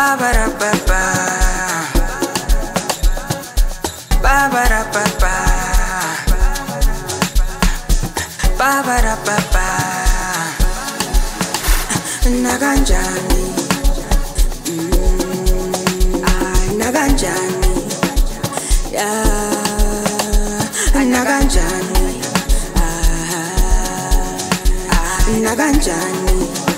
ba da ba ba, ba ba da ba ba, ba ba da ba ba. Naganjani, naganjani, naganjani, naganjani.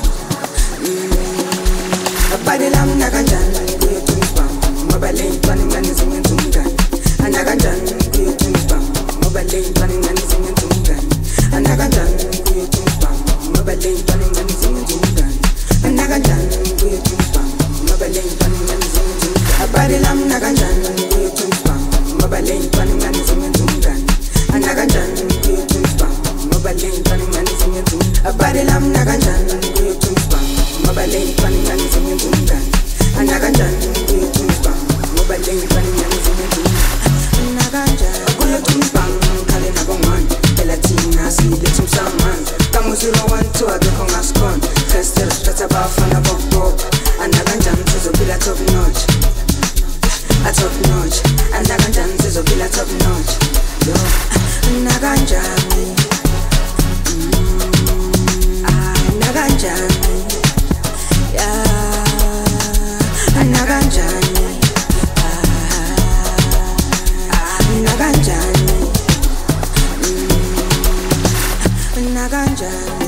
Badilam naganjani, kuyo tumpam, mabaleng pani mani zingen tungan. Naganjani, kuyo tumpam, mabaleng pani mani zingen tungan. Naganjani, kuyo tumpam, mabaleng pani mani zingen tungan. Naganjani, kuyo tumpam, mabaleng pani mani zingen tungan. Badilam naganjani, kuyo tumpam, mabaleng pani mani zingen tungan. Naganjani, kuyo tumpam, mabaleng pani mani zingen tungan. Badilam naganjani, kuyo tumpam, mabaleng pani mani zingen tungan. Naganjani, kuyo tumpam, mabaleng pani mani zingen tungan. Naganjani, kuyo tumpam, kale nabongan, Latina si letum saman. Kamu 012 ageko ngaskon. Kester kata bafana bok. Naganjani tezo bila top notch. A top notch. Naganjani tezo bila top notch. Yo, naganjani. Naganjani. Naganjani, naganjani, naganjani.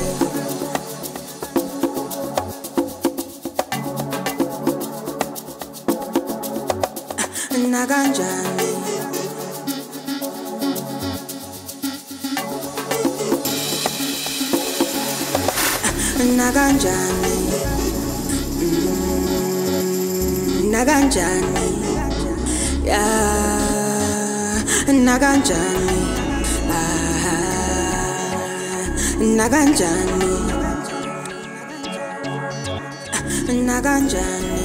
Naganjani. Naganjani, naganjani, naganjani, naganjani, naganjani.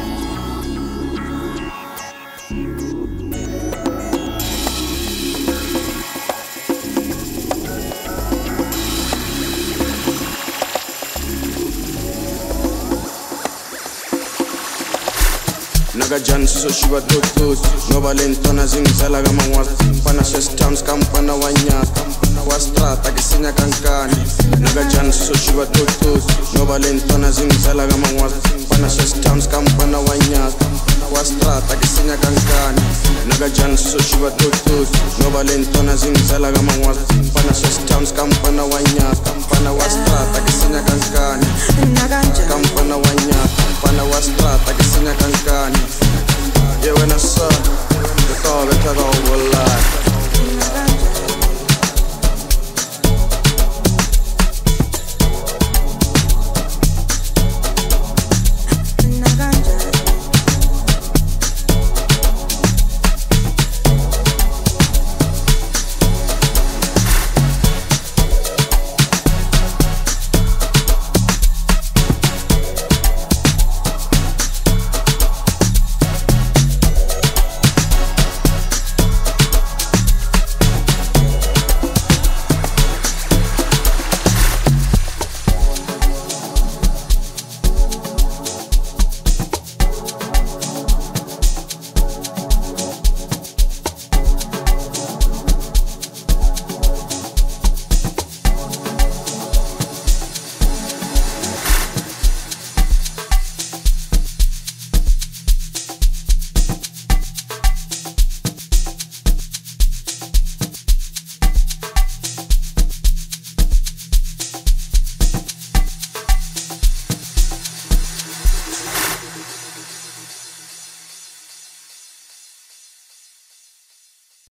Nagajan so shiva totos no valentona zingzala gama was pana towns kampana wanya wastrata kisenya kankani. Nagajan so shiva totos no valentona zingzala gama was pana towns kampana wanya wastrata kisenya kankani. Nagajan so shiva totos no valentona zingzala gama was pana towns kampana wanya pana wastrata kisenya kankani. Kampana wanya pana wastrata kisenya kankani. Yeah, when I